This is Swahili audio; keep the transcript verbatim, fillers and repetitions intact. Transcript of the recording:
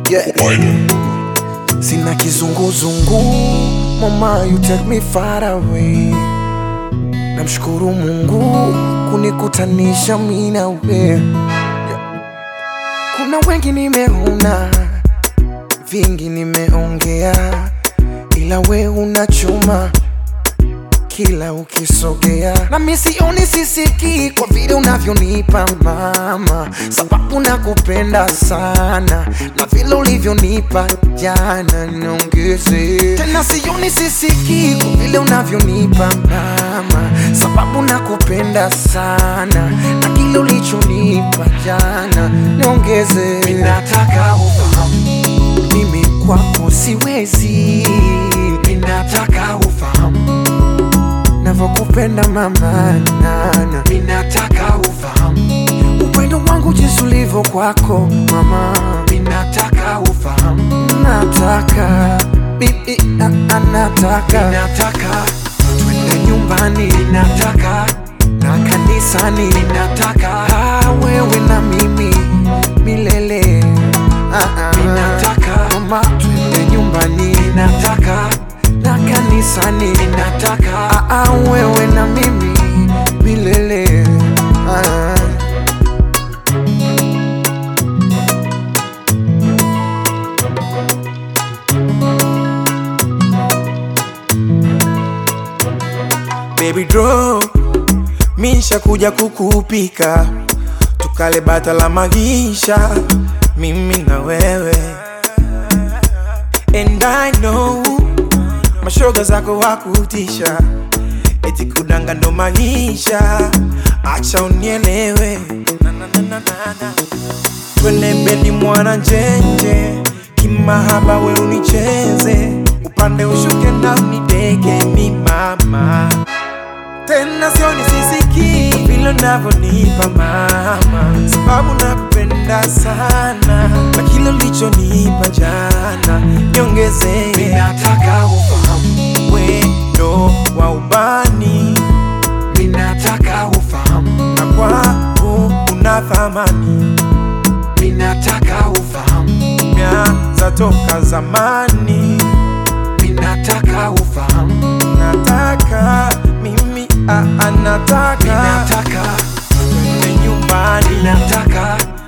Yeah. Sina kizunguzungu, mama you take me far away. Namshukuru Mungu kunikutanisha mimi na wewe. Kuna wengi nimeona, vingi nimeongea, ila we unachuma kila ukisogea. Na mimi sioni sisiki kwa vile unavyonipa mama, sababu nakupenda sana na vile ulivyonipa jana niongeze. Tena sioni sisiki kwa vile unavyonipa mama, sababu nakupenda sana na kile ulichonipa jana niongeze. Mimi nataka ufahamu mimi kwako siwezi, mimi nataka ufahamu navyokupenda mama nana. Mimi nataka ufahamu upendo wangu jinsi ulivyo kwako mama. Mimi nataka ufahamu, nataka bibi anataka, mimi nataka twende nyumbani, mimi nataka na kanisani, mimi nataka wewe na mimi milele. Mimi nataka mama twende nyumbani, mimi nataka na kanisani, mimi nataka ah, wewe na mimi milele. ah. Baby draw, misha kuja kukupika, tukale bata la magisha, mimi na wewe. And I know mashoga zako wakutisha, eti kudanga ndo maisha, acha unielewe. na, na, na, na, na. Twende bedi mwana njenje, kimahaba we unicheze, upande ushuke na unideke mi mama. Tena sioni sisiki vile unavyonipa mama, sababu nakupenda sana na kile ulichonipa jana niongeze. Mimi nataka ufahamu wendo wa ubani, mimi nataka ufahamu na kwangu una thamani. mimi nataka ufahamu Mianza toka zamani, mimi nataka ufahamu, nataka mimi a, a nataka mimi nataka twende nyumbani, nataka